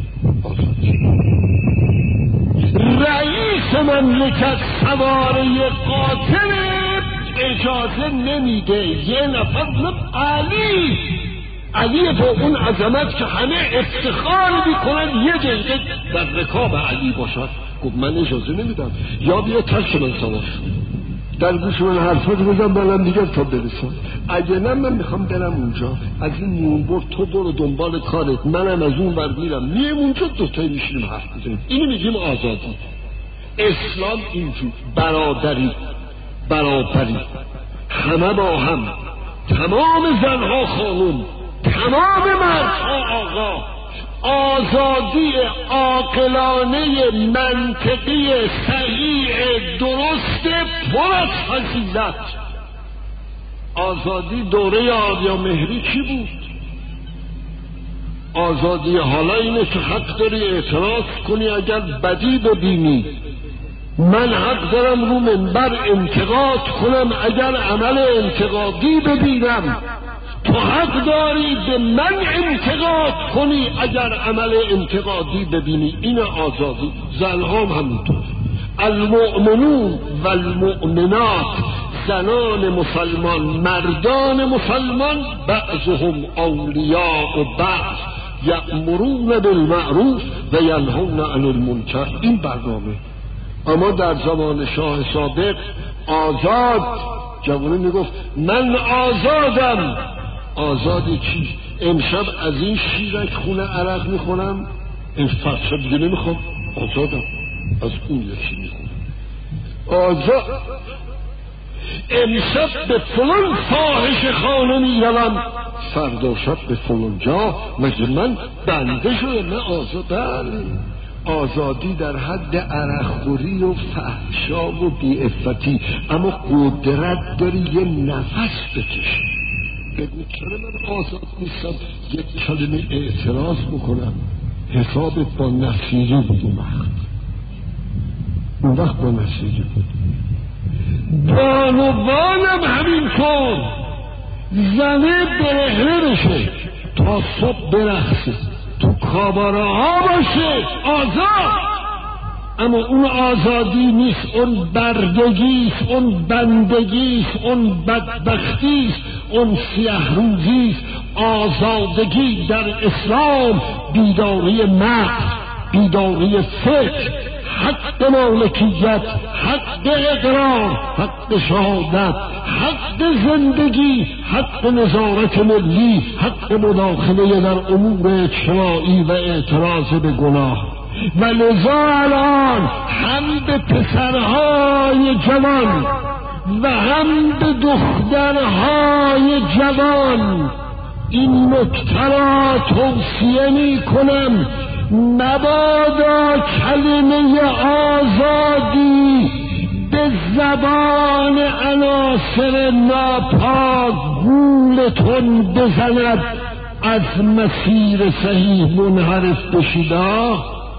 رئیس مملکت سوار یه قاتل اجازه نمیده. یه نفر مثل علی علی با اون عظمت که همه افتخار میکنن یه دقیقه در رکاب علی باشد. گفت من اجازه نمیدم. یا بیا ترک من سوار در گوش من حرفات بزن بلند دیگر تا برسم. اگه نه من میخوام برم اونجا، از این میونبر تو برو دنبال کارت، منم از اون ور میرم، میم اونجا دوتایی میشینیم حرف بزنیم. اینو میگیم آزادی. اسلام اینجور برادری، برابری، همه با هم، تمام زنها خانم، تمام مردها آقا. آزادی عاقلانه منطقی صحیح درست پر از فضیلت. آزادی دوره آریا مهری چی بود؟ آزادی حالا اینه که حق داری اعتراض کنی اگر بدی ببینی، من حق دارم رو منبر انتقاد کنم اگر عمل انتقادی ببینم، تو حق داری به من انتقاد کنی اگر عمل انتقادی ببینی. این آزادی. زنها هم همونطور. المؤمنون و المؤمنات، زنان مسلمان مردان مسلمان، بعضهم اولیاء و بعض، یأمرون بالمعروف و ینهون عن المنکر. این برنامه. اما در زمان شاه سابق آزاد، جوانی میگفت من آزادم. آزادی چی؟ امشب از این شیرک خونه عرق میخونم، این فرشب دیگه نمیخوام، آزادم. از اون یکی میخونم، آزاد. امشب به فلان فاحش خانه میروم، فردا شب به فلان جا. مگه من بنده شدم؟ نه آزادم. آزادی در حد عرقخوری و فحشا و بی‌عفتی، اما قدرت داری یه نفس بکشی. بگو چرا من آزاد نیستم؟ یک کلمه اعتراض بکنم، حسابت با نصیری بود. اون وقت اون وقت با نصیری بود. بانوانم همینطور، زنه برهنه بشه تا صبح برخصه، تو کاباره ها باشه، آزاد. اما اون آزادی نیست، اون بردگیست، اون بندگیست، اون بدبختیست، اون سیه روزیست. آزادگی در اسلام بیداری مغز، بیداری فکر، حق مالکیت، حق اقرار، حق شهادت، حق زندگی، حق نظارت ملی، حق مداخله در امور اجتماعی و اعتراض به گناه. و لذا الان هم به پسرهای جوان و هم به دخترهای جوان این نکته را توصیه می کنم، مبادا کلمه آزادی به زبان عناصر ناپاک گولتون بزند، از مسیر صحیح منحرف بشیدا.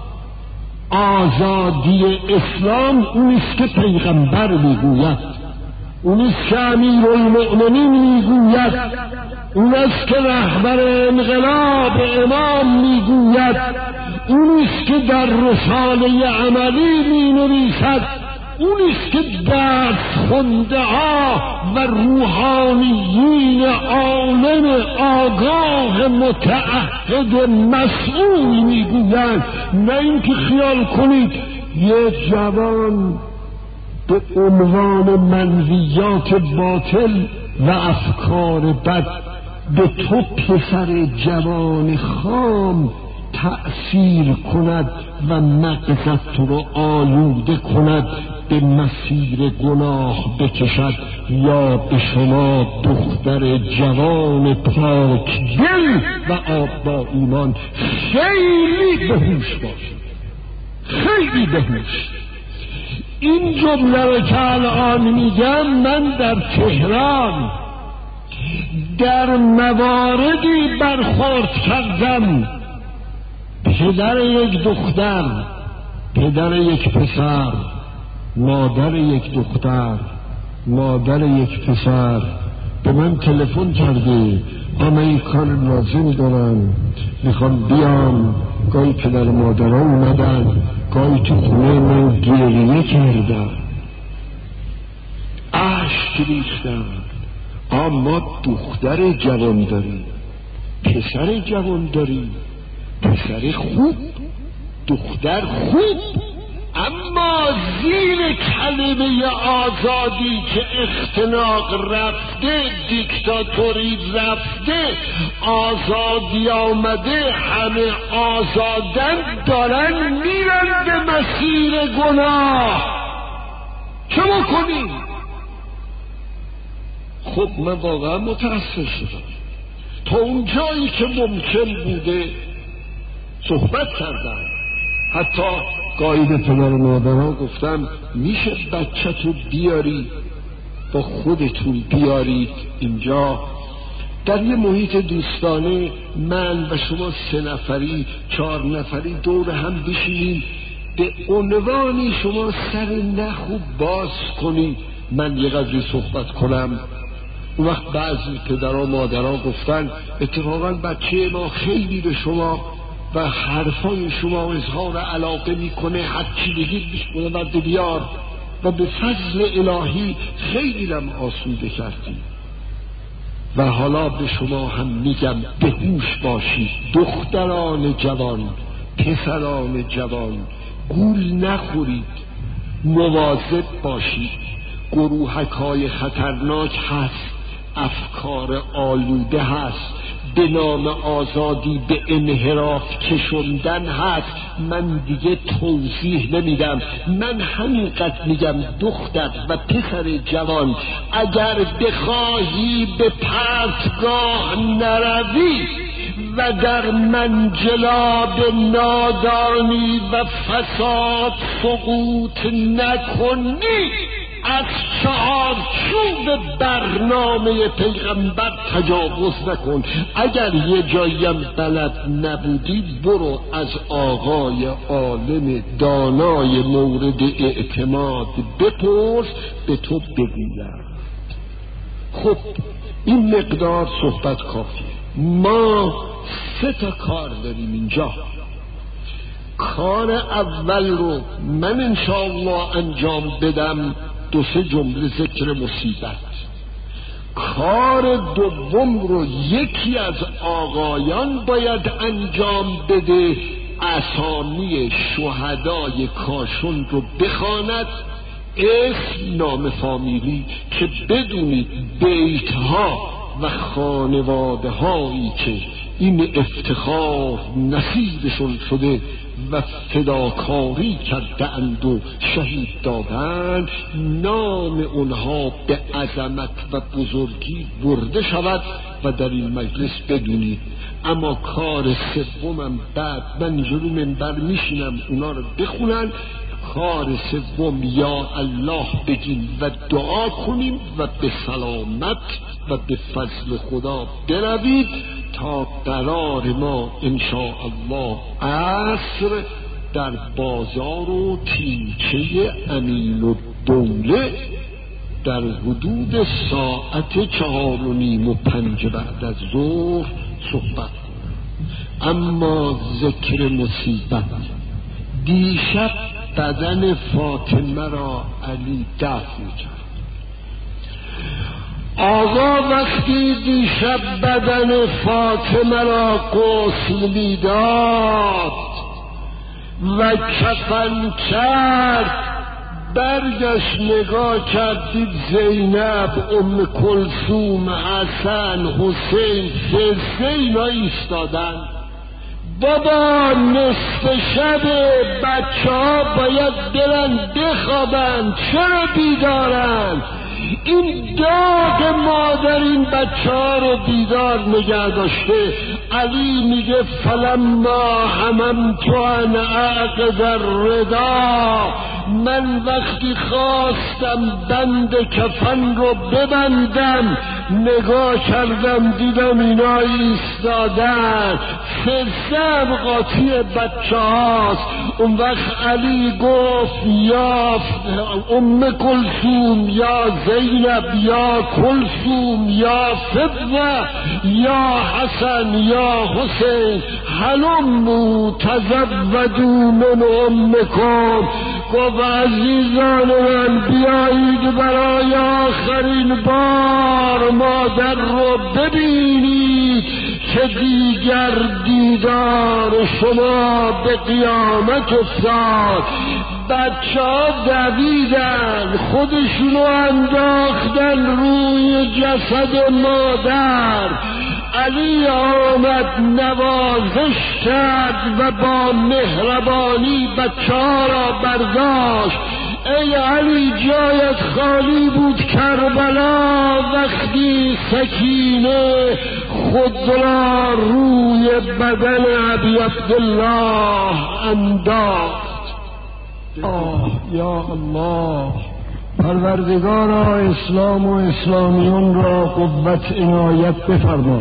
آزادی اسلام اونیست که پیغمبر میگوید، اونیست که امیرالمؤمنین میگوید، اونیست که رهبر انقلاب امام میگوید، اونیست که در رساله عملی مینویسد، اونیست که درس خونده ها و روحانیین عالم آگاه متعهد مسئول میگویند. نه اینکه خیال کنید یه جوان به عنوان منویات باطل و افکار بد به تو پسر جوان خام تأثیر کند و مغزت تو رو آلوده کند، به مسیر گناه بکشد، یا به شما دختر جوان پاک دل و آب با ایمان خیلی بهوش باشید، خیلی بهوش. این جمله رو که الان میگم من در تهران در مواردی برخورد کردم. پدر یک دختر، پدر یک پسر، مادر یک دختر، مادر یک پسر به من تلفن کرده، اما این کار لازم دارم، میخوام بیام. گاهی پدر مادرها اومدن، گاهی تو خونه من گریه کردن، اشک ریختن. اما دختر جوان داری، پسر جوان داری، پسر خوب، دختر خوب، اما زیر کلمه آزادی که اختناق رفته، دیکتاتوری رفته، آزادی آمده، همه آزادن، دارن میرن به مسیر گناه. چه بکنیم؟ خب من واقعا متأسف شدم. تا اون جایی که ممکن بوده صحبت کردم، حتی گاهی به پدر و مادرها گفتم میشه بچه تو بیاری با خودتون بیارید اینجا، در یه محیط دوستانه من و شما سه نفری چهار نفری دور هم بشینیم، به عنوانی شما سر نخو باز کنید، من یه قدری صحبت کنم. اون وقت بعضی پدر و مادرها گفتن اتفاقا بچه ما خیلی به شما و حرفای شما اظهار علاقه میکنه، هر چی بگید بشکنه برد بیار، و به فضل الهی خیلی لم آسوده کردیم. و حالا به شما هم میگم به هوش باشید، دختران جوان، پسران جوان، گول نخورید، مواظب باشید. گروهک‌های خطرناک هست، افکار آلوده هست، به نام آزادی به انحراف کشوندن هست. من دیگه توضیح نمیدم، من همینقدر میگم دختر و پسر جوان، اگر بخواهی به پرتگاه نروی و در منجلاب نادانی و فساد سقوط نکنی، از چارچوب برنامه پیغمبر تجاوز نکن. اگر یه جاییم بلد نبودی برو از آقای عالم دانای مورد اعتماد بپرس، به تو بگویم. خب این مقدار صحبت کافیه. ما سه تا کار داریم اینجا. کار اول رو من انشاءالله انجام بدم، دو سه جمله ذکر مصیبت. کار دوم رو یکی از آقایان باید انجام بده، اسامی شهدای کاشان رو بخواند، اسم نام فامیلی، که بدونید بیتها و خانواده هایی که این افتخار نصیبشون شده و فداکاری کردند و شهید دادند، نام اونها به عظمت و بزرگی برده شود و در این مجلس بدونید. اما کار سومم بعد من جلو منبر میشینم اونا رو بخونن. کار سوم یا الله بگیم و دعا کنیم و به سلامت و به فضل خدا بروید تا قرار ما انشاءالله عصر در بازار و تیمچه امین الدوله در حدود ساعت چهار و نیم و پنج بعد از ظهر صحبت کنم. اما ذکر مصیبت، دیشب بدن فاطمه را علی دفن کرد. آقا وقتی دیشب بدن فاطمه را غسل میداد و کفن کرد، برگشت نگاه کردید زینب، ام کلثوم، حسن، حسین، سه اینا ایستادن. بابا نصف شب بچه ها باید برن بخوابن، چرا بیدارن؟ این داغ مادر این بچه ها رو بیدار نگه داشته. علی میگه فلما هممت ان اعقد الردا من وقتی خواستم بند کفن رو ببندم نگاه کردم دیدم اینا ایستادن، سلسله قاطی بچه هاست. اون وقت علی گفت یا ام کلثوم یا زینب یا کلثوم یا فضه یا حسن یا حسین هلموا تزودوا من امکم. گفت عزیزان من بیایید برای آخرین بار مادر رو ببینید که دیگر دیدار شما به قیامت افتاد. بچه ها دویدن خودشونو انداختن روی جسد مادر. علی آمد نوازش کرد و با مهربانی بچه ها را برداشت. ای علی جایت خالی بود کربلا وقتی سکینه خود را روی بدن ابی عبدالله انداخت. آه یا الله، پروردگارا اسلام و اسلامیون را قوت عنایت بفرما،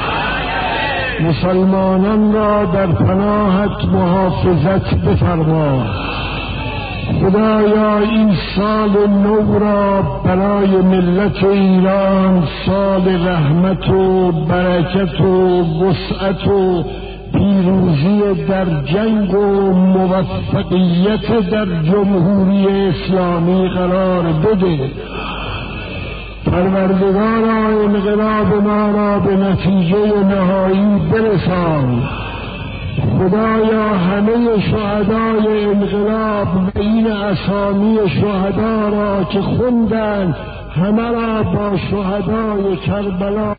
مسلمانان را در پناهت محافظت بفرما. خدایا این سال نو را برای ملت ایران سال رحمت و برکت و وسعت و پیروزی در جنگ و موفقیت در جمهوری اسلامی قرار بده. پروردگارا انقلاب ما را به نتیجه نهایی برسان. خدایا همه شهدای انقلاب و این اسامی شهدا را که خوندن همه را با شهدای کربلا